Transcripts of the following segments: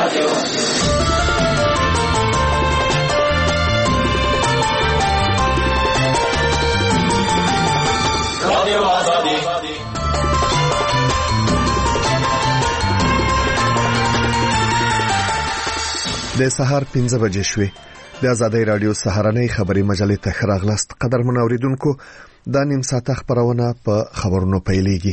د سهار 5 بجې شوې. د آزادۍ رادیو سهارنۍ خبري مجلې ته خراغلاست. قدرمن اوریدونکو، دا نیم ساعت خبرونه په خبرونو پیلېږي.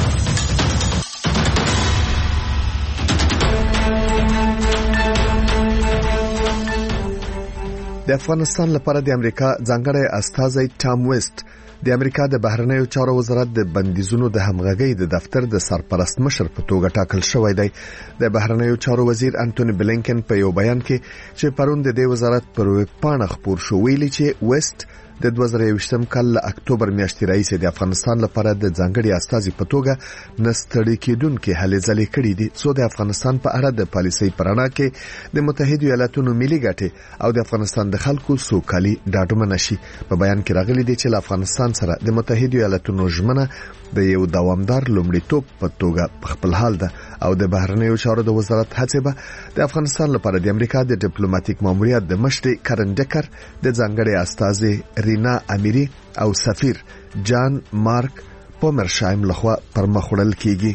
د افغانستان لپاره د امریکا ځانګړی استازی ټام ویسټ د امریکا د بهرنیو چارو وزارت د بندیزونو د همغږۍ د دفتر د سرپرست مشر په توګه ټاکل شوی دی. د بهرنیو چارو وزیر انټونی بلینکن په یو بیان کې چې پرون د دې وزارت پر ویبپاڼه خپور شو ویلي چې ویسټ د 2021م کال له اکتوبر میاشتې راهیسې د افغانستان لپاره د ځانګړي استازي په توګه نستړي کېدونکې هلې ځلې کړې دي، څو د افغانستان په اړه د پالیسۍ پرانا کې د متحده ایالاتونو ملي ګټې او د افغانستان د خلکو سوکالي ډاډمنه شي. په بیان کې راغلي دي چې افغانستان سره د متحده ایالاتونو ژمنه د یو دوامدار لومړیتوب په توګه په خپل حال ده او د بهرنیو چارو د وزارت هڅې به د افغانستان لپاره د امریکا د ډیپلوماټیک ماموریت د مشري کرن ډکر د ځانګړي استازي رینا امیری او سفیر جان مارک پومرشایم لخوا پرمخ وړل کیږي.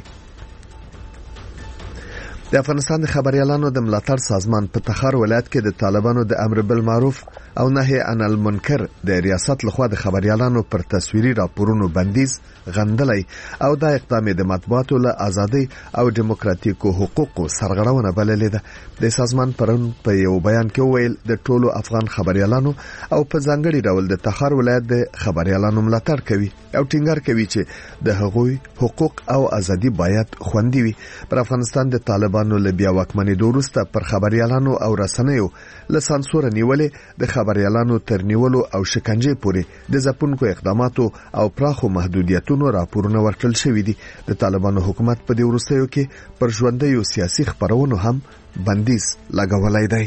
د افغانستان د خبريالانو د ملاتړ سازمان په تخار ولایت کې د طالبانو د امر بالمعروف او نهي عن المنکر د ریاست لخوا د خبريالانو پر تصویري راپورونو بندیز غندلای او دا اقدام د مطبوعاتو له ازادي او دیموکراتیکو حقوقو سرغړونه بللې ده. د سازمان پرون په یو بیان کې ویل د ټولو افغان خبريالانو او په ځانګړي ډول د تخار ولایت د خبريالانو ملاتړ کوي او ټینګار کوي چې د هغوی حقوق او ازادي باید خوندي وي. پر افغانستان د طالبانو له بیا واکمنۍ وروسته پر خبريالانو او رسنیو له سانسور نیولې د خبريالانو تر نیولو او شکنجې پورې د ځپونکو اقداماتو او پراخو محدودیتونو راپورونه ورکړل شوي دي. د طالبانو حکومت په دې وروستیو کې پر ژوندیو سیاسي خبرونو هم بندیز لګولای دی.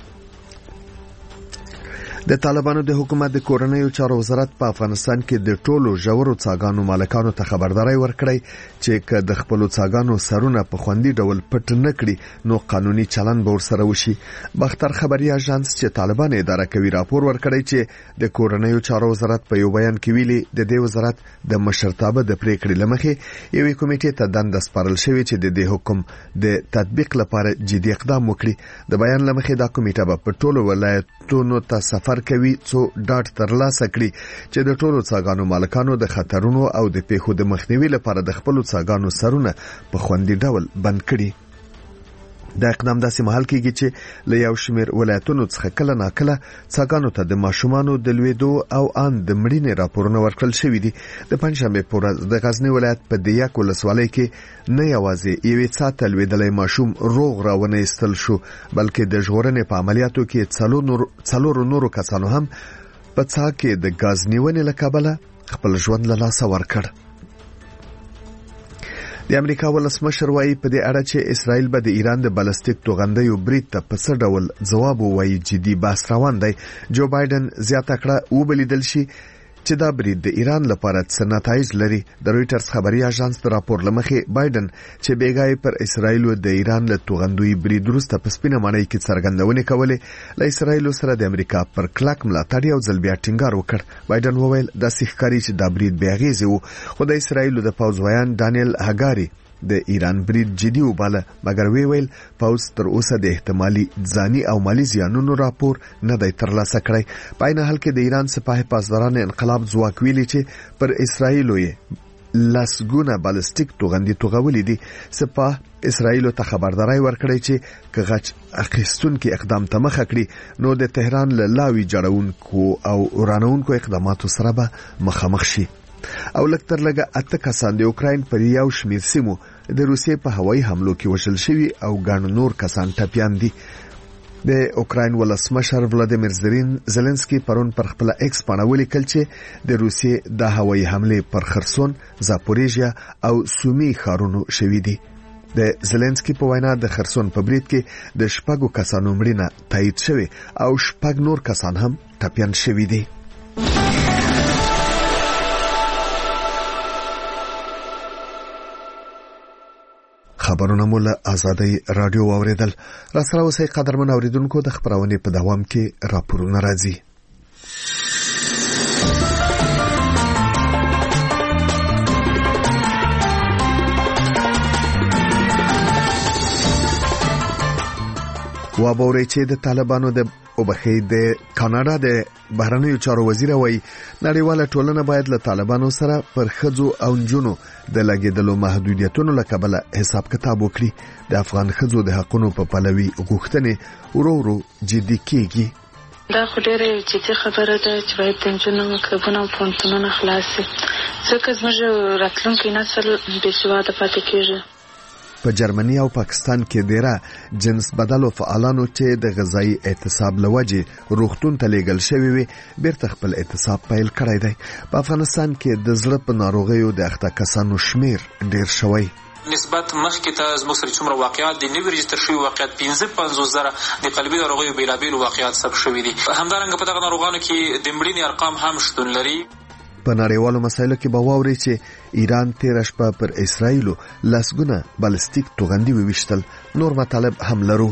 د طالبانو د حکومت د کورنیو چارو وزارت په افغانستان کې د ټولو ژورو څاګانو مالکانو ته خبرداري ورکړی چې که د خپل څاګانو سرونه په خوندي ډول پټ نه کړي نو قانوني چلن به ورسره وشي. بختر خبري اژانس چې طالبان اداره کوي راپور ورکړی چې د کورنیو چارو وزارت په یو بیان کې ویلي د دې وزارت د مشرتابه د پریکړې لمخې یوې کمیټې ته دنده سپارل شوې چې د دې حکم د تطبیق لپاره جدي اقدام وکړي. د بیان لمخې دا کمیټه به په ټولو ولایتونو ته سفر کوي څو ډاټ ترلاسه کړي چې د ټولو څاګانو مالکانو د خطرونو او د پیښو د مخنیوي لپاره د خپل څاګانو سرونه په خوندي ډول بند کړي. دا اقدام داسې مهال کېږي چې له یو شمېر ولایتونو څخه کله ناکله څاګانو ته د ماشومانو د لویدو او ان د مړینې راپورونه ورکړل شوي دي. د پنځشنبې په ورځ د غزنی ولایت په دیاک ولسوالۍ کې نه یوازې یوې څا ته لوېدلی ماشوم روغ راونه ایستل شو بلکې د ژغورنې په عملیاتو کې څلورو نورو کسانو هم په څا کې د ګاز نیونې له کبله خپل ژوند له لاسه ورکړ. د امریکا ولسمشر وایي په دې اړه چې اسرائیل به د ایران د بالستیک توغندیو برید ته په څه ډول ځواب ووایي جدي بحث روان دی. جو بایدن زیاته کړه وبلیدل شي چې دا برید د ایران لپاره څه نتایج لري. د رویټرز خبري اژانس د راپور لمخې بایدن چې بیګای پر اسرائیل او د ایران له توغندوی برید وروسته په سپینه معنی کې څرګندونې کولې له اسرائیل سره د امریکا پر کلک ملاتړ یو ځل بیا ټینګار وکړ. بایدن وویل د سیخکاری چې دا برید بې اغیزه وو، خو د اسرائیل د پوځ ویان دانیل هګاری د ایران برید جدي وباله، مګر ویل پوځ تر اوسه د احتمالي ځاني او مالی زیانونو راپور نه دی ترلاسه کړی. په عین حال کې د ایران سپاه پاسداران انقلاب ځواک ویلي چې پر اسرائیل یې لسګونه بالستیک توغندي توغولې دي. سپاه اسرائیل ته خبرداري ورکړی چې که غچ اخیستونکو اقدام ته مخه کړي نو د تهران له لاوی جوړونکو او ورانونکو اقداماتو سره به مخامخ شي. او لکتر لګه اته کسان د اوکراین پر یو شمیر سیمو د روسیې په هوایي حملو کې وژل شوي او ګڼ نور کسان ټپیان دي. د اوکراین ولسمشر ولادیمیر زيلنسکي پرون پر خپل ایکس باندې ولیکل چې د روسیې د هوایي حمله پر خرسون، زاپوریژیا او سومي ښارونو شوي دي. د زيلنسکي په وینا د خرسون په برید کې د 6 کسانو مړینه تایید شوه او 6 نور کسان هم ټپیان شوي دي. خبرونه مو له آزادۍ رادیو واوریدل. را سره اوسئ قدرمن اوریدونکو، د خبرونې په دوام کې راپورونه راځي. وابوري چې د طالبانو د کاناډا د بهرنیو چارو وزیر وایي نړیواله ټولنه باید له طالبانو سره پر ښځو او نجونو د لګیدلو محدودیتونو له کبله حساب کتاب وکړي. د افغان ښځو د حقونو په پلوي غوښتنې ورو ورو جدي کیږي. دا خو ډېره جدي خبره ده چې باید د نجونو کلبونه او پوهنتونونه خلاص شي، ځکه زموږ راتلونکی نسل بې سواده پاتې کېږي. په جرمني او پاکستان کې ډیره جنس بدلو فعالانو چې د غذایی اعتصاب لوجه روغتون ته لیږل شوی وي بیرته خپل اعتصاب پیل کړی دی. په افغانستان کې د زړه په ناروغیو د اخته کسانو شمیر ډیر شوی. نسبت مخکې ته زموږ سره څومره واقعات دي، نوي رجستر شوي واقعات 55,000 د قلبي ناروغیو بیلابیل واقعات ثبت شوي دي. همدارنګه په دغه ناروغانو کې د مړینې ارقام هم شتون لري. په نړیوالو مسایلو کې به واوري چې ایران تیر شپه پر اسرایلو لسګونه بالستیک توغندي وویشتل. نور مطالب هم لرو.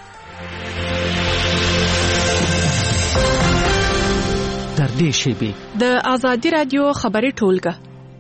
در دې شیبې د آزادي رادیو خبري ټولګه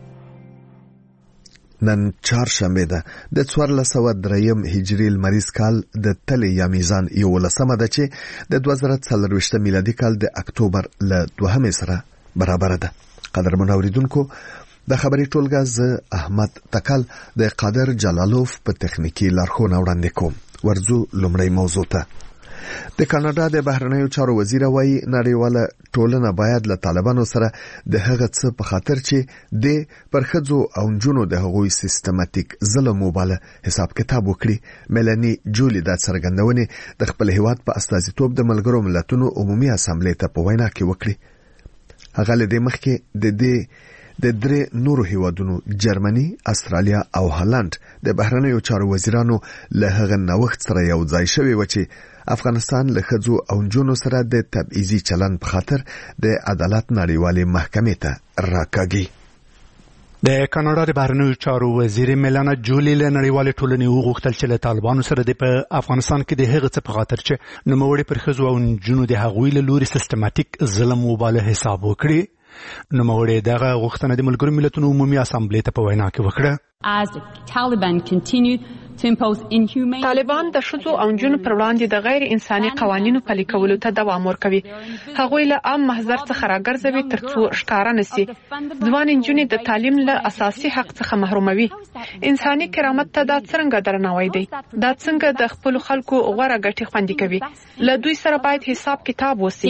نن چهارشنبه ده د 1403 هجری لمریز کال د تلې یا میزان 11 ده چې د 2023 میلادي کال د اکتوبر ل 2 سره برابر ده. قدرمن اوریدونکو، د خبري ټولګه ز احمد تکل د قادر جلالوف په تخنیکی لارښوونه وړاندې کوم. ورځو لومړی موضوع ته. د کاناډا د بهرنیو چارو وزیر وایي نړیواله ټولنه باید له طالبانو سره د هغه څه په خاطر چې د پرخځو او نجونو د هغوی سیستماتیک ظلم وباله حساب کتاب وکړي. ملانی جولی د څرګندونې د خپل هیواد په استازیتوب د ملګرو ملتونو عمومي اسامبلې ته په وینا کې وکړي. هغه له دې مخکې د درې نورو هیوادونو جرمني، استرالیا او هالند د بهرنیو چارو وزیرانو له هغه نوښت سره یو ځای شوي و چې افغانستان له ښځو او نجونو سره د تبعیضي چلند په خاطر د عدالت نړیوالې محکمې ته راکاږي. د کاناډا د بهرنیو چارو وزیر میلانا جولی له نړیوالې ټولنې وغوښتل چې له طالبانو سره د افغانستان کې د هغه څه په خاطر چې نوموړي پر ښځو او نجونو د هغوی له لوري سیستماتیک ظلم وباله حساب وکړي. نوموړي دغه غوښتنه د ملګرو ملتونو عمومي اسامبلې ته په وینا کې وکړه. طالبان د ښځو او نجونو پر وړاندې د غیر انساني قوانینو پلي کولو ته دوام ورکوي. هغوی له عام محضر څخه راګرځوي ترڅو ښکارا نشي. ځوان نجونې د تعلیم له اساسي حق څخه محروموي. انساني کرامت ته دا څنګه درناوی دی؟ دا څنګه د خپل خلکو غوړه ګټې خوندي کوي؟ له دوی سره باید حساب کتاب وشي.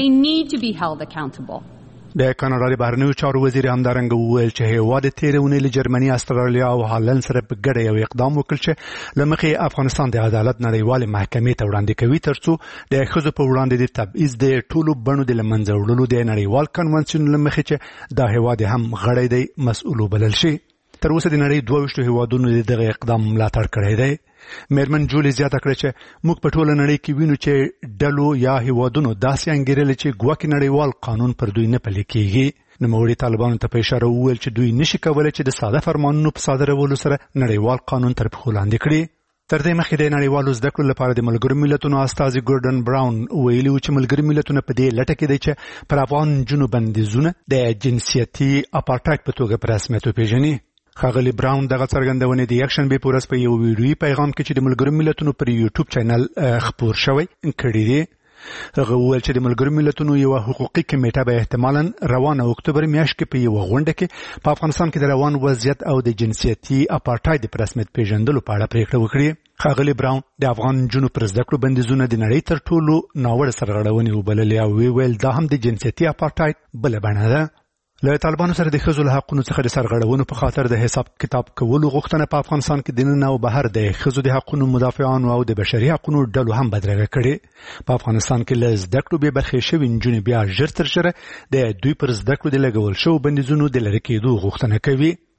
د کاناډا د بهرنیو چارو وزیر همدارنګه وویل چې هیواد تیرونې له جرمني، استرالیا او هالند سره په ګډه یو اقدام وکړ چې لمخې افغانستان د عدالت نړیوالې محکمې ته وړاندې کوي ترڅو د ښځو په وړاندې د تبعیض د ټولو بڼو د لمنځه وړلو د نړیوال کنونسیون لمخې چې دا هیواد هم غړی دی مسؤل وبلل شي. تر اوسه د نړۍ 22 هیوادونو دغه اقدام ملاتړ کړی دی. میرمن جولی زیاته کړه چې موږ په ټوله نړۍ کې وینو چې ډلو یا هیوادونو داسې انګیرل چې ګواکې نړیوال قانون پر دوی نه پلي کیږي. نوموړي طالبانو ته په اشاره وویل چې دوی نشي کولای چې د ساده فرمانونو په صادرولو سره نړیوال قانون تر پښو لاندې کړي. تر دې مخکې د نړیوالو زده کړو لپاره د ملګرو ملتونو استازي ګوردن براون ویلي و چې ملګرو ملتونه په دې لټه کې دي چې پر افغان نجونو بندیزونه د جنسیتي اپارټایډ په توګه په رسمیت وپیژني. ښاغلي براون دغه څرګندونې د یکشنبې په ورځ په یو ویډیویي پیغام کې چې د ملګرو ملتونو پر یوټیوب چینل خپور شوی کړی دی. هغه وویل چې د ملګرو ملتونو یو حقوقي کمیټه به احتمالاً روانه اکتوبر میاشت کې په یو غونډه کې په افغانستان کې د روان وضعیت او د جنسیتي اپارټایډ په رسمیت پیژندلو په اړه پریکړه وکړي. ښاغلي براون د افغان نجونو پر زده کړو بندیزونه د نړۍ تر ټولو ناوړه سرغړونې وبللې او ویل دا هم د جنسیتي اپارټایډ بله بڼه ده. له طالبانو سره د ښځو له حقونو څخه د سرغړونو په خاطر د حساب کتاب کولو غوښتنه په افغانستان کې دننه او بهر د ښځو د حقونو مدافعانو او د بشري حقونو ډلو هم بدرګه کړې. په افغانستان کې له زده کړو بې برخې شوي نجونې بیا ژر تر ژره د دوی پر زده کړو د لګول شوو بندیزونو د لرې کېدو غوښتنه کوي.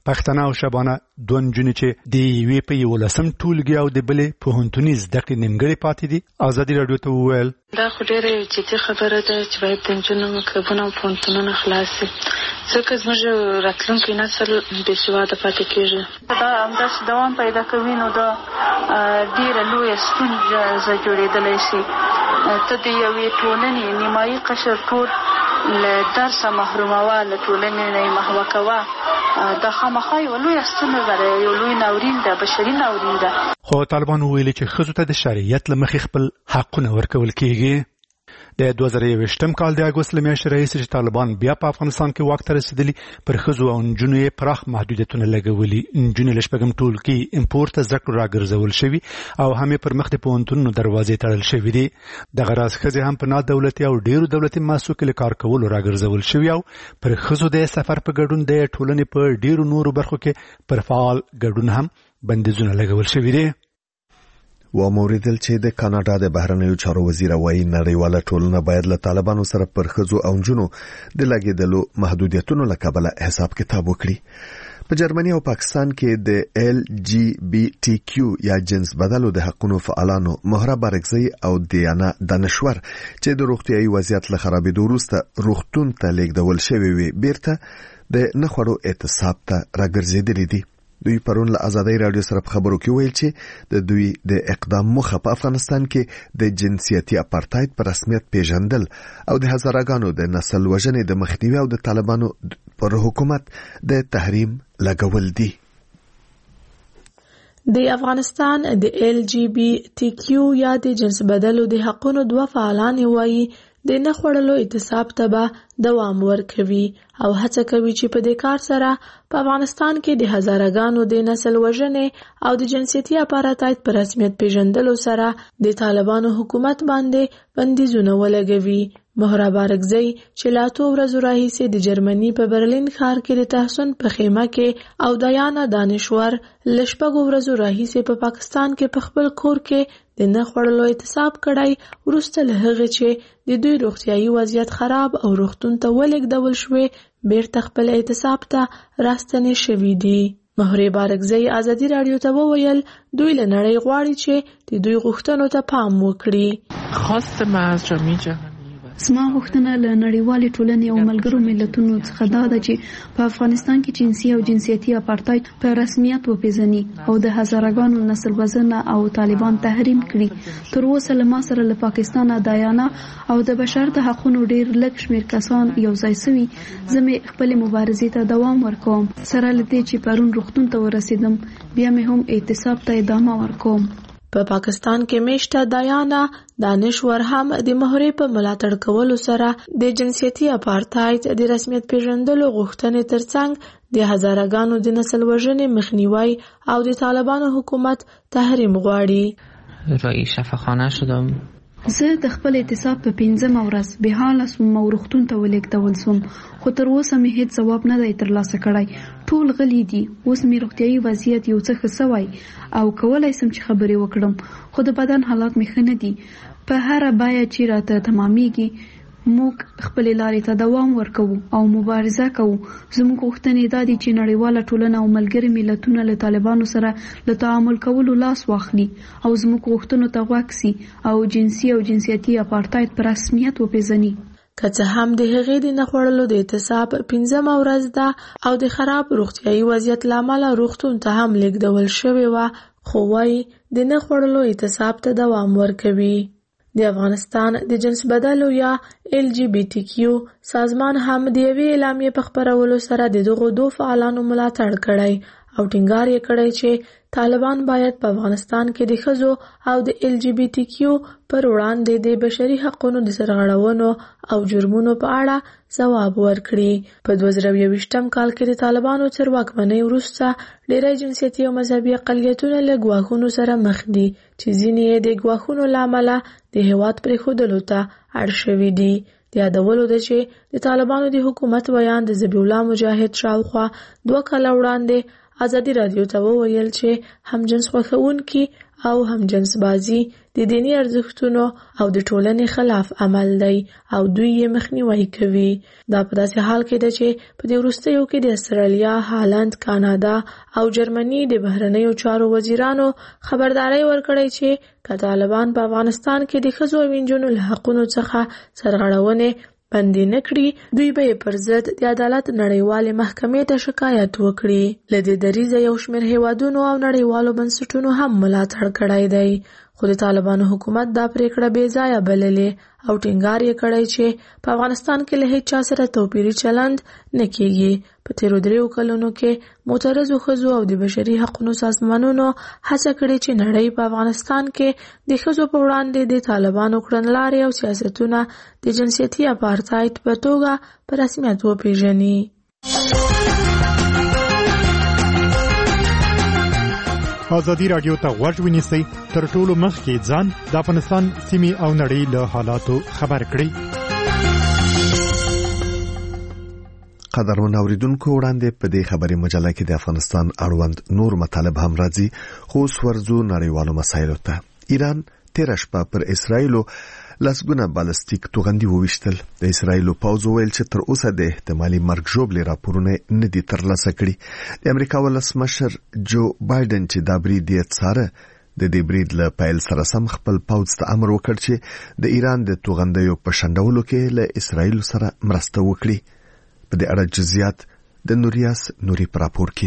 پښتنه او شبانه دوه نجونې چې د یوې په 11 ټولګي او د بلې پوهنتوني زده کړې نیمګړې پاتې دي ازادي راډیو ته وویل دا خو ډېره جدي خبره ده چې باید د نجونو مکتبونه او پوهنتونونه خلاص شي ځکه زموږ راتلونکی نسل بې سواده پاتې کېږي دا همداسې دوام پیدا کوي نو دا ډېره لویه ستونزه جوړېدلی شي ته د یوې ټولنې نیمایي قشر ټول له درسه محروموه له ټولنې نه یې محوه کوه دا خامخا یوه لویه ستونزه ده یو لوی ناورین ده بشري ناورین ده خو طالبانو ویلي چې ښځو ته د شرعیت له مخې خپل حقونه ورکول کېږي د 2021 کال د اګوست له میاشتې راهیسې چې طالبان بیا په افغانستان کې واک ته رسېدلي پر ښځو او نجونو یې پراخ محدودیتونه لګولي نجونې له شپږم ټولګي امپور ته زده کړو راګرځول شوي او هم یې پر مخ د پوهنتونونو دروازې تړل شوي دي دغه راز ښځې هم په نادولتي او ډېرو دولتي مؤسسو کې له کار کولو راګرځول شوي او پر ښځو د سفر په ګډون د ټولنې په ډېرو نورو برخو کې پر فعال ګډون هم بندیزونه لګول شوي دي و موریدل چې د کاناډا د بهرنیو چارو وزیر وایي نړیواله ټولنه باید له طالبانو سره پر ښځو او نجونو د لګېدلو محدودیتونو له کبله حساب کتاب وکړي په جرمني او پاکستان کې د LGBTQ یا جنس بدلو د حقوقو فعالانو مهره بارکزی او دیانا دانشور چې د روغتیايي وضعیت له خرابېدو وروسته روغتون ته لیږدول شوي وي بیرته د نخړو اعتصاب ته راګرځېدلي دي دوی پرون له ازادۍ راډیو سره په خبرو کې ویل چې د دوی د اقدام موخه په افغانستان کې د جنسیتي اپارټاید په رسمیت پیژندل او د هزارهګانو د نسل وژنې د مخنیوي او د طالبانو پر حکومت د تحریم لګول دي د افغانستان د LGBTQ یا د جنس بدلو د حقوقو دوه فعالان وایي د نه خوړلو اعتصاب ته به دوام ورکوي او هڅه کوي چې په دې کار سره په افغانستان کې د هزارهګانو د نسل وژنې او د جنسیتي اپارټاید په رسمیت پیژندلو سره د طالبانو حکومت باندې بندیزونه ولګوي مهره بارکزی چې لا څو ورځې راهیسې د جرمني په برلین ښار کې د تحسن په خیمه کې او دیانا دانشور له شپږو ورځو راهیسې په پاکستان کې په خپل کور کې د نه خوړلو اعتصاب کړی وروسته له هغې چې د دوی روغتیايي وضعیت خراب او روغتون ته ولېږدول شوې بیرته خپل اعتصاب ته راستنې شوي دي مهره بارکزی ازادي راډیو ته وویل دوی له نړۍ غواړي چې د دوی غوښتنو ته پام وکړي خواست ما از جامعه جهانی زما غوښتنه له نړیوالې ټولنې او ملګرو ملتونو څخه دا ده چې په افغانستان کې جنسي او جنسیتي اپارټاید په رسمیت وپیژني او د هزارهګانو نسل وژنه او طالبان تحریم کړي تر اوسه له ما سره له پاکستان دایانا او د بشر د حقوقو ډېر لږ شمېر کسان یو ځای سوي زه مې خپلې مبارزې ته دوام ورکوم سره له دې چې پرون روغتون ته ورسېدم بیا مې هم اعتصاب ته ادامه ورکوم په پاکستان کې میشته دایانا دانشور هم د مهرې په ملاتړ کولو سره د جنسیتي اپارټاید د رسمیت پیژندلو غوښتنې ترڅنګ د هزارهګانو د نسل وژنې مخنیوي او د طالبانو حکومت تحریم غواړي رئیس شفاخانه شدم زه د خپل اعتصاب په 5مه ورځ به حاله سوم او روغتون ته ولېږدول سوم خو تر اوسه مې هیڅ ځواب نه دی ترلاسه کړی ټول غلي دي اوس مې روغتیايي وضعیت یو څه ښه سوی او کولای سم چې خبرې وکړم خو د بدن حالات مې ښه نه دي په هره بیه چې راته تمامیږي موږ خپل لارې ته دوام ورکوو او مبارزه کوو زموږ غوښتنې دا دي چې نړیواله ټولنه او ملګري ملتونه له طالبانو سره له تعامل کولو لاس واخلي او زموږ غوښتنو ته غوږ سي او جنسي او جنسیتي اپارټاید په رسمیت وپیژني که څه هم د هغې د نه خوړلو د اعتصاب 5مه ورځ ده او د خراب روغتیايي وضعیت له امله روغتون ته هم لیږدول شوې وه خو وایي د نه خوړلو اعتصاب ته دوام ورکوي د افغانستان د جنس بدلو یا LGBTQ سازمان هم د یوې اعلامیې په خپرولو سره د دغو دوه فعالانو ملاتړ کړی او ټینګار یې کړی چې طالبان باید په افغانستان کې د ښځو او د LGBTQ پر وړاندې د بشري حقوقو د سرغړونو او جرمونو په اړه ځواب ورکړي په 2021 کال کې د طالبانو تر واکمنۍ وروسته ډېری جنسیتي او مذهبي اقلیتونه له ګواښونو سره مخ دي چې ځینې یې د ګواښونو له امله د هېواد پرېښودلو ته اړ شوي دي د یادولو ده چې د طالبانو د حکومت بیان د ذبیح الله مجاهد شاوخوا 2 کاله وړاندې ازادي راډیو ته وویل چې همجنس خوښونکي او همجنسبازي د دینی ارزښتونو او د ټولنې خلاف عمل دی او دوی یې مخنیوي کوي. دا په داسې حال کې ده چې په دې وروستیو کې د استرالیا، هالند، کاناډا او جرمني د بهرنیو چارو وزیرانو خبرداري ورکړې چې که طالبان په افغانستان کې د ښځو او نجونو له حقونو څخه سرغړونې بندي نه کړي، دوی به یې پر ضد د عدالت نړیوالې محکمې ته شکایت وکړي. له دې دریځه یو شمېر هیوادونو او نړیوالو بنسټونو هم ملاتړ کړی دی، خو د طالبانو حکومت دا پریکړه بې ځایه بللې او ټینګار یې کړی چې په افغانستان کې له هیڅ چا سره توپیري چلند نه کیږي. په تیرو 3 کلونو کې معترضو ښځو او د بشري حقوقو سازمانونو هڅه کړې چې نړۍ په افغانستان کې د ښځو په وړاندې د طالبانو کړنلارې او سیاستونه د جنسیتي اپارتاید په توګه په رسمیت وپیژني. ازادي راډیو ته غوږ ونیسئ، تر ټولو مخکې ځان د افغانستان سیمې او نړۍ له حالاتو خبر کړئ. قدرمن اوریدونکو، وړاندې په دې خبري مجله کې د افغانستان اړوند نور مطالب هم راځي، خو ورځو نړیوالو مسایلو ته. ایران تیر شپه پر اسرایلو لسګونه بالستیک توغندي وویشتل. د اسرایلو پوځ ویل چې تر اوسه د احتمالي مرګ ژوبلې راپورونه نه دي ترلاسه کړي. د امریکا ولسمشر جو بایدن چې دا برید یې څاره، د دې برید له پیل سره سم خپل پوځ ته امر وکړ چې د ایران د توغندیو په شنډولو کې له اسرایلو سره مرسته وکړي. په دې اړه جزئیات د نوریاس نوري پر راپور کې.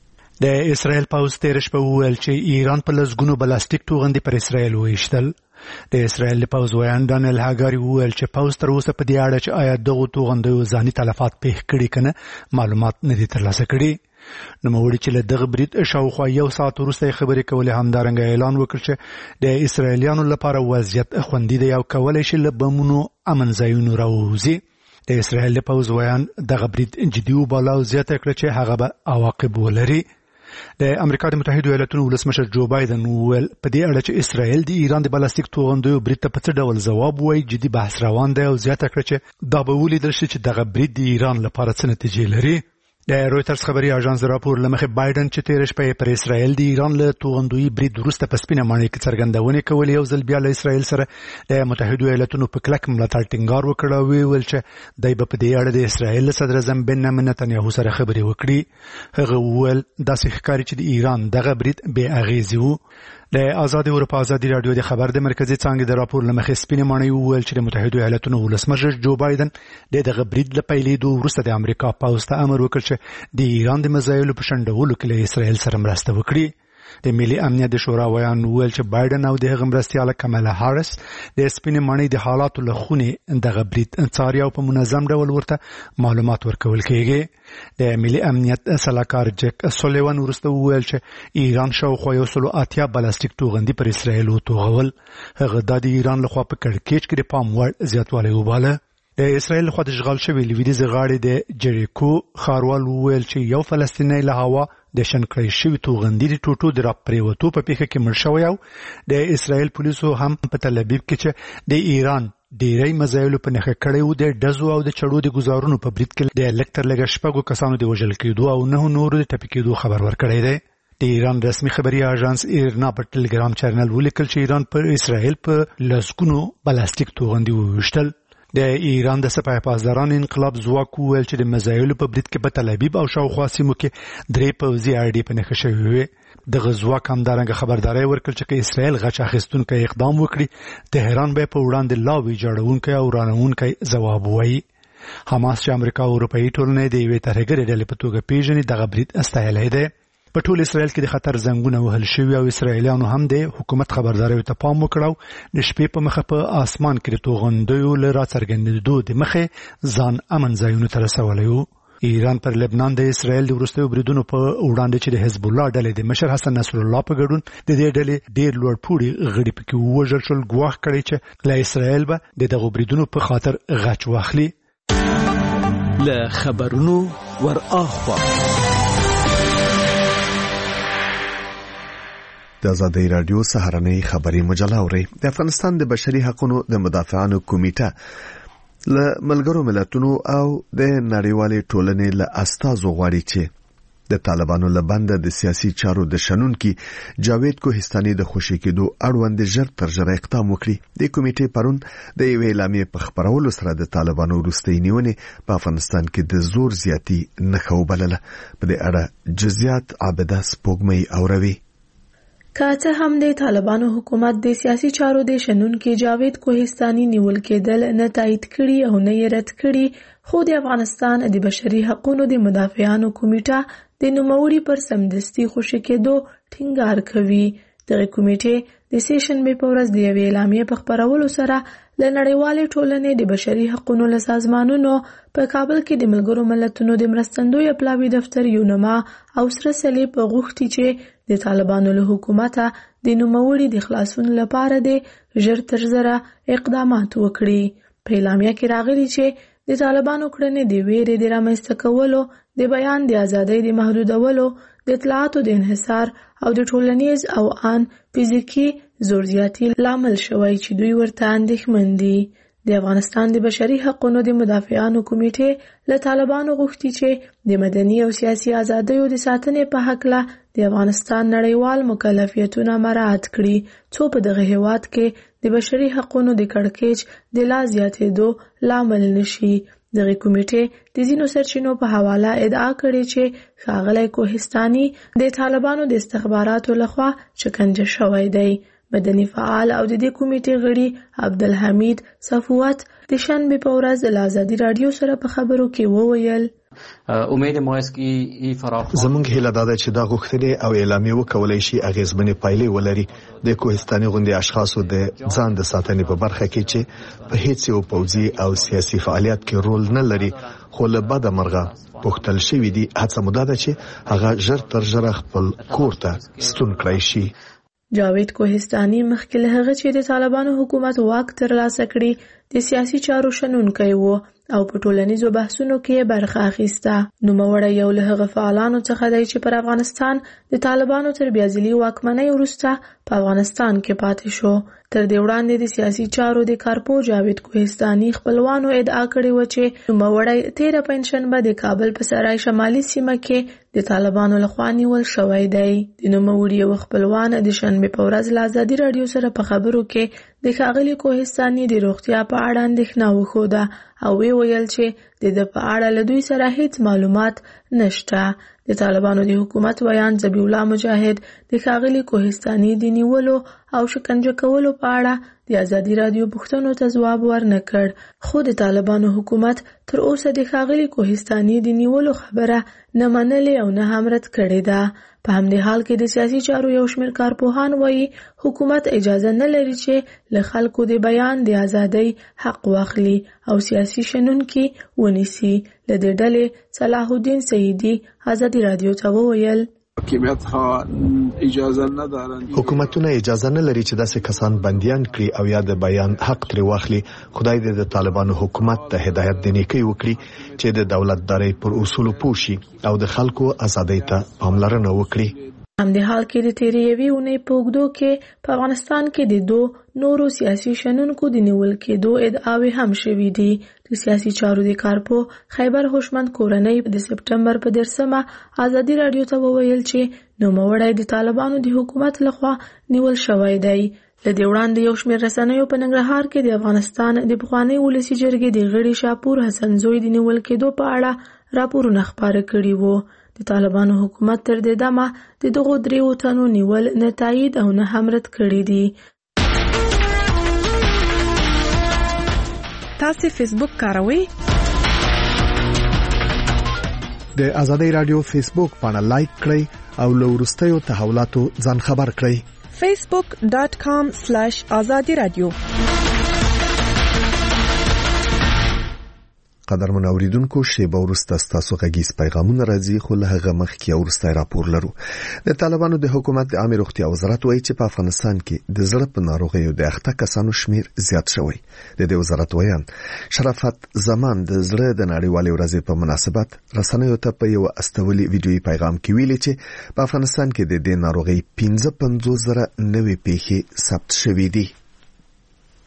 د اسرایل پوځ تیر شپه ویل چې ایران په لسګونو بالستیک توغندي پر اسرایل ویشتل. د اسرایل پوځ ویان ډانل هاګاری ویل چې پوځ تر اوسه په دې اړه چې آیا دغه توغندیو ځاني تلفات پیښ کړي کنه معلومات نه دي ترلاسه کړي. نو موږ چې له دغه برید شاوخوا 1 ساعت وروسته خبرې کولې، همدارنګه اعلان وکړ چې د اسرایلیانو لپاره وضعیت خوندي دی او کولای شي له بمونو امن ځایونو راووځي. د اسرایل پوځ ویان دغه برید جدي وباله او زیاته کړه چې هغه به عواقب ولري. د امریکا د متحده ایالاتونو ولسمشر جو بایدن ویل په دې اړه چې اسرائیل د ایران د بالستیک توغندیو برید ته په څه ډول ځواب وایي جدي بحث روان دی او زیاته کړه چې دا به ولیدل شي چې دغه برید د ایران لپاره څه نتیجې لري. د رويټرز خبري اژانس راپور لمخه بایدن چې تیر شپه پر اسرائیل د ایران له توغندوی برید وروسته په سپینه معنی کې څرګندونه کولې او ځل بیا له اسرائیل سره د متحده ایالاتونو په کلک ملاتړ ټینګار وکړ او ویل چې دای په دې اړه د اسرائیل صدر اعظم بنیامین نتنیاهو سره خبرې وکړي. هغه ویل داسې ښکاري چې د ایران دغه برید بې اغیزه وو. د آزاد اروپا ازادي رادیو د خبر د مرکزی څنګه د راپور لمخه سپینه معنی ویل چې د متحده ایالاتونو ولسمشر جو بایدن دغه برید له پیلېدو وروسته د امریکا پوځ ته امر وکړ چې د ایران د مزایلو په شنډولو کې له اسرائیل سره مرسته وکړي. د ملي امنیت د شورا ویان ویل چې بایدن او د هغه مرستیاله کمالا هاریس د سپینې معنی د حالاتو له خونې دغه برید څاري او په منظم ډول ورته معلومات ورکول کېږي. د ملي امنیت سلاکار جک سولیوان ورسته ویل چې ایران شاوخوا 180 بالستیک توغندي پر اسرائیل وتوغول. هغه د ایران لخوا په کړکېچ کې د پام وړ زیاتوالی وباله. د اسرائیل لخوا د اشغال شوی لویدیځ غاړې د جریکو خاروال ویل چې یو فلسطینی له هوا د شنکړې شوی توغندي د ټوټو د راپریوتو په پیښه کې مړ شوی او د اسرائیل پولیسو هم په تل ابیب کې چې د ایران ډیری مزایلو په نخښه کړي وو د ډزو او د چړو د گزارونو په برید کې د الکتر لګ شپږو کسانو د وژل کېدو او نه نورو د ټپي کېدو خبر ورکړی دی. د ایران رسمي خبري اژانس ایرنا په ټلګرام چینل ولیکل چې ایران پر اسرائیل په لسګونو بالستیک توغندي وویشتل. د ایران د سپاه پاسداران انقلاب ځواک ویل چې د مزایلو په برید کې په تل ابیب او شاوخوا سیمو کې 3 پوځي اړې په نښه شوې وي. د غزواک همدارنګه خبرداري ورکړ چې اسرائیل غچ اخیستونکو اقدام وکړي تهران به په وړاندې لاوي جوړونکو او رانونکو ځواب وایي. حماس چې امریکا او اروپאי ټولنې د یوې ترهګرې ډلې په توګه پیژني دغه برید استایلی دی. په ټول اسرائیل کې د خطر زنګونه وهل شوی او اسرائیلیانو هم د حکومت خبرداري ته پام وکړو. د شپې په مخه په اسمان کې توغندیو لرا څرګندېدو د مخه ځان امن ځایونو ته رسولی وو. ایران پر لبنان د اسرائیل د وروستیو بریدونو په وړاندې چې د حزب الله ډلې د مشر حسن نصر الله په ګډون د دې ډلې ډېر لوړ پوړي غړي پکې وژل شول، ګواښ کړي چې له اسرائیل به دغه بریدونو په خاطر غچ واخلي. له خبرونو ور اخوا د آزادۍ رادیو سهارنۍ خبري مجله اوري. د افغانستان د بشري حقوقو د مدافعانو کمیټه له ملګرو ملتونو او د نړیوالې ټولنې له استازو غواړي چې د طالبانو لبند د سیاسي چارو د شنونکي جاوید کوهستاني د خوشی کېدو اړوند ژر تر ژره اقدام وکړي. د کمیټې پرون د یو اعلامیې په خبرولو سره د طالبانو وروستۍ نیونې په افغانستان کې د زور زیاتی نښه وبلله. په دې اړه جزئیات عابده سپوږمۍ اوروي. کاته هم د طالبانو حکومت د سیاسي چارو د شنونکي جاوید کوهستاني نیول کېدل نه تایید کړي او نه یې رد کړي، خو د افغانستان د بشري حقوقو د مدافعانو کمیټه د نوموړي پر سمدستي خوشی کېدو ټینګار کوي. دغه کمیټې د سیشنبې په ورځ د یوې اعلامیې په خبرولو سره له نړیوالې ټولنې د بشري حقوقو له سازمانونو په کابل کې د ملګرو ملتونو د مرستندوی پلاوي دفتر یونما او سره صلیب غوښتي چې د طالبانو له حکومته د نوموړي د خلاصون لپاره د ژر تر ژره اقدامات وکړي. په اعلامیه کې راغلي چې د طالبانو کړنې د ویرې د رامنځته کولو، د بیان د ازادۍ د محدودولو، د اطلاعاتو د انحصار او د ټولنیز او ان فزیکی زور زیاتی لامل شوی چې دوی ورته اندېښمن دي. د افغانستان د بشري حقوقو د مدافعانو کمیټې له طالبانو غوښتي چې د مدني او سیاسي ازادیو د ساتنې په هکله د افغانستان نړیوال مکلفیتونه مراعات کړي، څو په دغه هیواد کې د بشري حقوقو د کړکېچ د لا زیاتېدو لامل نشي. دغه کمیټې د ځینو سرچینو په حواله ادعا کړې چې ښاغلی کوهستاني د طالبانو د استخباراتو لخوا شکنجه شوی دی. مدني فعال او د دې کمیټې غړي عبدالحمید صفوت د شنبې په ورځ له ازادي رادیو سره په خبرو کې وویل: زمونږ هیله دا ده چې دا غوښتنې او اعلامیې وکولای شي اغیزمنې پایلې ولري. د کوهستاني غوندې اشخاصو د ځان د ساتنې په برخه کې چې په هیڅ یو پوځي او سیاسي فعالیت کې رول نه لري، خو له بده مرغه پوښتل شوي دي، هڅه مو دا ده چې هغه ژر تر ژره خپل کور ته ستون کړی شي. جاوید کوهستاني مخکې له هغه چې د طالبانو حکومت واک ترلاسه کړي د سیاسي چارو شنونکی و او په ټولنیزو بحثونو کې برخه اخیسته. نوموړی یو له هغه فعالانو څخه دی چې پر افغانستان د طالبانو تر بیازلي واکمنۍ وروسته په افغانستان کې پاتې شو. تر دې وړاندې د سیاسي چارو د کارپو جاوید کوهستاني خپلوانو ادعا کړې و چې نوموړی 13 پنجشنبه د کابل په سرای شمالي سیمه کې د طالبانو لخوا نیول شوی دی. د نوموړي یو خپلوان د شنبې په ورځ له ازادي رادیو سره په خبرو کې د ښاغلي کوهستاني د روغتیا په اړه اندېښنه وښوده او ویل چې د په اړه له دوی سره هیڅ معلومات نشته. د طالبانو د حکومت ویان ذبیح الله مجاهد د ښاغلي کوهستاني د نیولو او شکنجه کولو په اړه د ازادي رادیو پوښتنو ته ځواب ورنه کړ، خو د طالبانو حکومت تر اوسه د ښاغلي کوهستاني د نیولو خبره نه منلې او نه هم رد کړې ده. په همدې حال کې د سیاسي چارو یو شمېر کارپوهان وایي حکومت اجازه نه لري چې له خلکو د بیان د ازادۍ حق واخلي او سیاسي شنونکي ونیسي. له دې ډلې صلاح الدین سیدي ازادي رادیو ته وویل: حکومتونه اجازه نه لري چې داسې کسان بندیان کړي او یا د بیان حق ترې واخلي. خدای دې د طالبانو حکومت ته هدایت د نیکۍ وکړي چې د دولتدارۍ پر اصولو پوه شي او د خلکو ازادۍ ته پاملرنه وکړي. همدې حال کې د تیرې یوې اونۍ په اوږدو کې په افغانستان کې د 2 نورو سیاسي شنونکو د نیول کېدو ادعاوې هم شوې دي. د سیاسي چارو د کارپو خیبر هوشمند کورنۍ د سپټمبر په 10 ازادي رادیو ته وویل چې نوموړی د طالبانو د حکومت لخوا نیول شوی دی. له دې وړاندې یو شمېر رسنیو په ننګرهار کې د افغانستان د پخواني ولسي جرګې د غړي شاپور حسن زوی د نیول کېدو په اړه راپورونه خپاره کړي وو. د طالبانو حکومت تر دې دمه د دغو 3 تنو نیول نه تایید او نه هم رد کړي دي. تاسو فیسبوک کاروئ؟ د ازادي رادیو فیسبوک باندې لایک کړئ او له وروستیو تحولاتو ځان خبر کړئ. facebook.com/azadi radio. قدرمن اوریدونکو، شیبه وروسته ستاسو غږیز پیغامونه راځي، خو له هغه مخکې وروسته راپور لرو. د طالبانو د حکومت د عامه روغتیا وزارت وایي چې په افغانستان کې د زړه په ناروغیو د اخته کسانو شمیر زیات شوی. د دې وزارت ویان شرافت زمان د زړه د نړیوالې ورځې په مناسبت رسنیو ته په یو استولي ویډیویي پیغام کې ویلي چې په افغانستان کې د دې ناروغي 55,000 نوې پیښې ثبت شوې دي.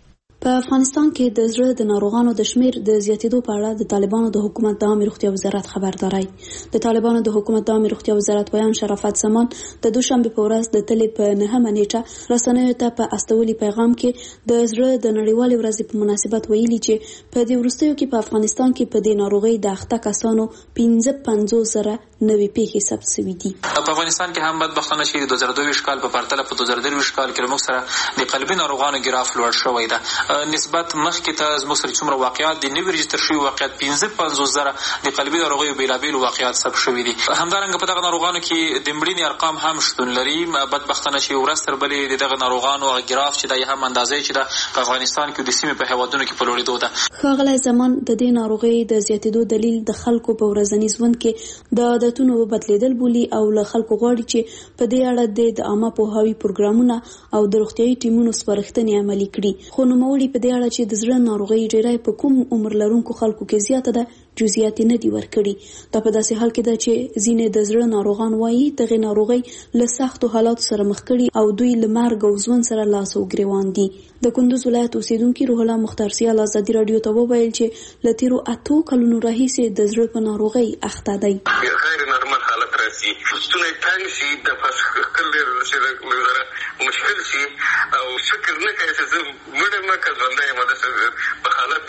په افغانستان کې د زړه د ناروغانو د شمیر د زیاتېدو په اړه د طالبانو د حکومت د عامه روغتیا وزارت خبرداري. د طالبانو د حکومت د عامه روغتیا وزارت بیان شرافت سامان د دوشنبه په ورځ د تلې په 9 نیټه رسنیو ته په استولي پیغام کې د زړه د نړیوالې ورځې په مناسبت ویلي چې په دې وروستیو کې په افغانستان کې په دې ناروغي د اخته کسانو 55,000 نوې پیښې ثبت شوې دي. په افغانستان کې هم بدبختانه چې 2022 کال په پرتله په 2023 کال کې موږ سره د قلبي ناروغانو ګراف لوړ شوی ده. نسبت مخکې ته زموږ سره څومره واقعات د نوي رجستر شوي واقعات 55,000 د قلبي ناروغیو بیلابیل واقعات ثبت شوي دي. همدارنګه په دغه ناروغانو کې د مړینې ارقام هم شتون لري. بدبختانه چې ورځ تر بلې د دغه ناروغانو ګراف چې د هم اندازې چې د په افغانستان کې د سیمې په هیوادونو کې په لوړېدو ده. ښاغلی زمان د دې ناروغۍ د زیاتېدو دلیل د خلکو په ورځني ژوند کې د عادتونو بدلیدل بولي او له خلکو غواړي چې په دې اړه د عامه پوهاوي پروګرامونه او د روغتیايي ټیمونو سپارښتنې عملي کړي. خو نوموړي په دې اړه چې د زړه ناروغۍ ډیری په کوم عمر لرونکو خلکو کې زیاته ده جزئیات نه دي ورکړي. دا په داسې حال کې ده چې ځینې د زړه ناروغان وایي دغه ناروغۍ له سختو حالاتو سره مخ کړي او دوی له مرګ او ژوند سره لاس او ګریوان دي. د کندوز ولایت اوسیدونکي روح الله مختار سیال ازادي رادیو ته وویل چې له تیرو 8 کلونو راهیسې د زړه په ناروغۍ اخته دی. غیر نارمل حالت راځي، ستونی تنګ شي، د فسخل لري مشکل شي او فکر نه کوي چې زه مړ یم که ژوندی یم. په حالت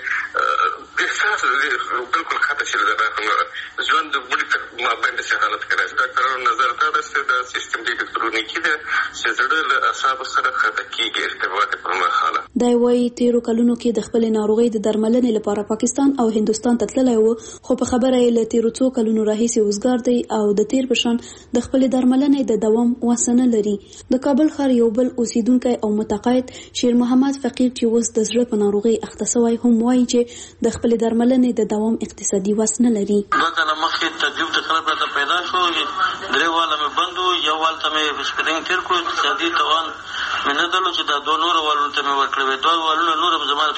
د احساس بالکل خطا شي د ژوند د مړي تر مابین داسې حالت کې راځي. ډاکټرانو نظر دا ده چې دا سیستم ډېر الکترونیکي ده چې زړه له اعصابو سره خطا کېږي ارتباط پر مهاله. دی وايي تیرو کلونو کې د خپلې ناروغۍ د درملنې لپاره پاکستان او هندوستان ته تللی و، خو په خبره یې له تیرو څو کلونو راهیسې وزګار دی او د تیر په شان د خپلې درملنې د دوام وسه نه لري. د کابل ښار یو بل اوسیدونکی او متقاعد شیر محمد فقیر چې اوس د زړه په ناروغۍ اخته شوی هم وایي چې د خپلې درملنې د دوام اقتصادي وس نه لري. دوه کاله مخکې تکلیف د خراب راته پیدا شو، 3 واله مې بند و، 1 وال ته مې سپرینګ تیر کړو، اقتصادي توان مې نه درلود چې دا 2 نور والونو ته مې ورکړی. 2 والونه نور هم زما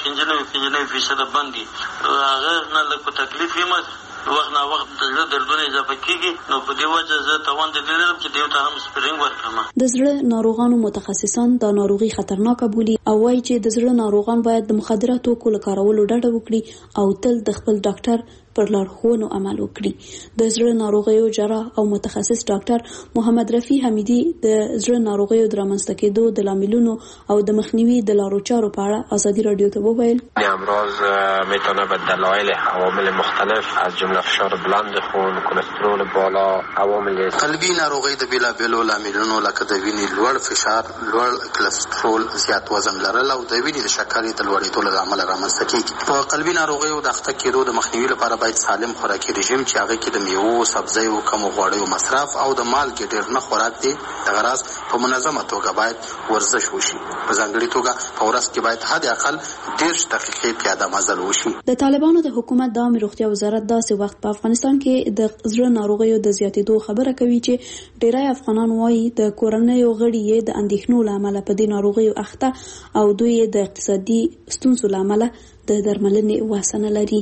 95% بند دي. هغه نه لږ په تکلیف یم، وخت نا وخت د زړه دردونه اضافه کېږي، نو په دې وجه زه توان درلودی چې دیو ته هم سپرینګ ورکړم. د زړه ناروغانو متخصصان دا ناروغي خطرناکه بولي او وایي چې د زړه ناروغان باید د مخدره توکو له کارولو ډډه وکړي او تل د خپل ډاکټر پر لارښوونو عمل وکړي. د زړه ناروغیو جراح او متخصص ډاکټر محمد رفیع حمیدي د زړه ناروغیو د رامنځته کېدو د لاملونو او د مخنیوي د لارو چارو په اړه ازادي رادیو ته وویل. امراض میتونه به دلایل عوامل مختلف از جمله فشار بلند خون، کلسترول بالا، عوامل قلبي ناروغي د بیلابیلو لاملونو لکه د وینې لوړ فشار، لوړ کلسترول، زیات وزن لرل او د وینې د شکر د لوړېدو له امله رامنځته کېږي. په قلبي ناروغیو د اخته کېدو د مخنیوي لپاره باید سالم خوراکي رژیم چې هغه کې د میوو، سبزیو، کمو غوړیو مصرف او د مالګې ډېر نه خوراک دی. دغه راز په منظمه توګه باید ورزش وشي. په ځانګړي توګه په ورځ کې باید حد اقل 10 دقیقې پیاده مزل وشي. د طالبانو د حکومت د عامه روغتیا وزارت داسې وخت په افغانستان کې د زړه ناروغیو د زیاتېدو خبره کوي چې ډیری افغانان وایي د کورنیو غړي یې د اندېښنو له امله په دې ناروغیو اخته او دوی د اقتصادي ستونزو له امله د درملنې وس نه لري.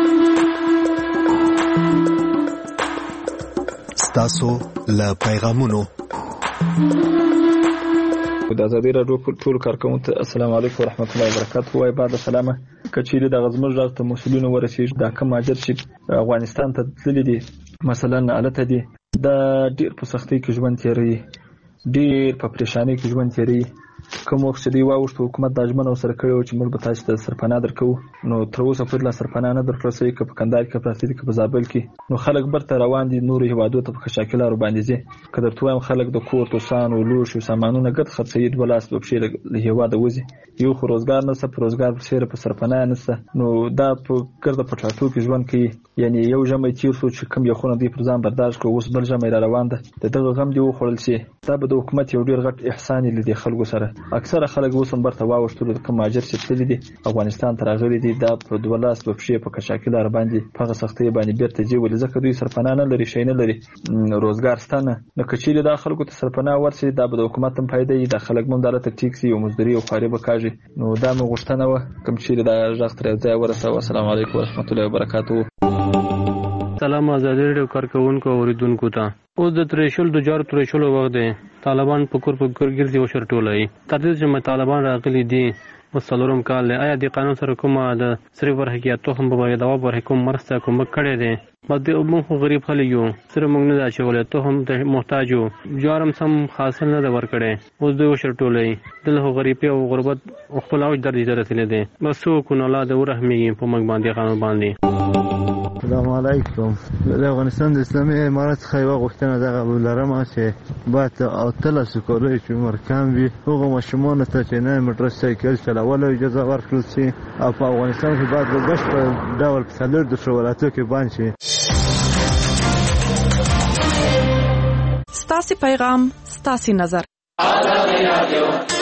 تاسو له پیغامونو د ازادي راډیو ټول کارکونکو ته السلام علیکم ورحمت الله وبرکاته. وای بعد سلامه کچېری د غزمر راز ته مسولینو ورسېږي دا کوم اجر چې افغانستان ته تللی دي مثلا الته دي د ډیر په سختۍ کې ژوند تیری، ډیر په پریشانی کې ژوند تیری. کوم وخت دی واوښت حکومت د اجمن سره کړو چې موږ به تاسو ته سرپناه درکو، نو تر اوسه پورې لا سرپناه نه درکړل شوی. که په کندهار کې پراته دي، که په زابل کې، نو خلک برته روان دي نور هیوادو ته په شاکله رو باندې ځي. که درته وایم خلک د کور توسان او لوښو سامانونه ګټ خرڅوي، 2 لاس په پښې له هیواده وځي. یو خو روزګار نشته، په روزګار پسې په سرپناه نشته، نو دا په ګرده په ټاټو کې ژوند کوي. یعنی یو ژمی تیر شو چې کوم یو خونه دی پر ځان برداشت کړو، اوس بل ژمی را روان ده، د دغه غم دی وخوړل شي. دا به د حکومت یو ډیر غټ احسان لیدي خلکو سره. اکثره خلک اوس هم برته واوښتل کوم ماجر چې تللی دي افغانستان ته راغلي دي، دا په 2 لاس په پښې په کشاکله را باندې په سختۍ باندې بیرته ځي. ولې ځکه دوی سرپناه نه لري، شي نه لري، روزګار شته نه. نو که چیرې دا خلکو ته سرپناه ورسي، دا به د حکومت هم فایده وي، دا خلک هم دلته ټیکسي او مزدوري او خواري به کاږي. نو دا مې غوښتنه وه کوم چیرې دا غږ تر یو ځای ورسوه. السلام علیکم ورحمت الله وبرکاته. سلام ازادي راډیو کارکونکو اوریدونکو ته. اوس د تریشل د جار تریشل وخت دی. طالبان په کور ګرځي او شرټولای. تر دې چې طالبان راغلي دي وسلورم کال آیا د قانون سره کومه د صرف ورحقیقت هم په دوا ورحکوم مرسته کوم کړي دي بده موږ غریب خلک یو سره موږ نه داشولې ته هم محتاج یو جوړم سم حاصل نه ور کړي اوس دوی شرټولې دله غریبي او غربت خپل اوج درجه رسیدلې دي بس کو نه اولاد ورحمي په موږ باندې قانون باندې. السلام علیکم. د افغانستان د اسلامي امارت خیوه غوښتنه دغه لرم چې باید او تل سکولای چې عمر کم وي هغه ماشومان ته چې نه موټر سایکل چلول اجازه ورکړل شي او په افغانستان کې باید د بشپړ ډول په څلور د شولاتو کې بند شي. ستاسو پیغام ستاسو نظر.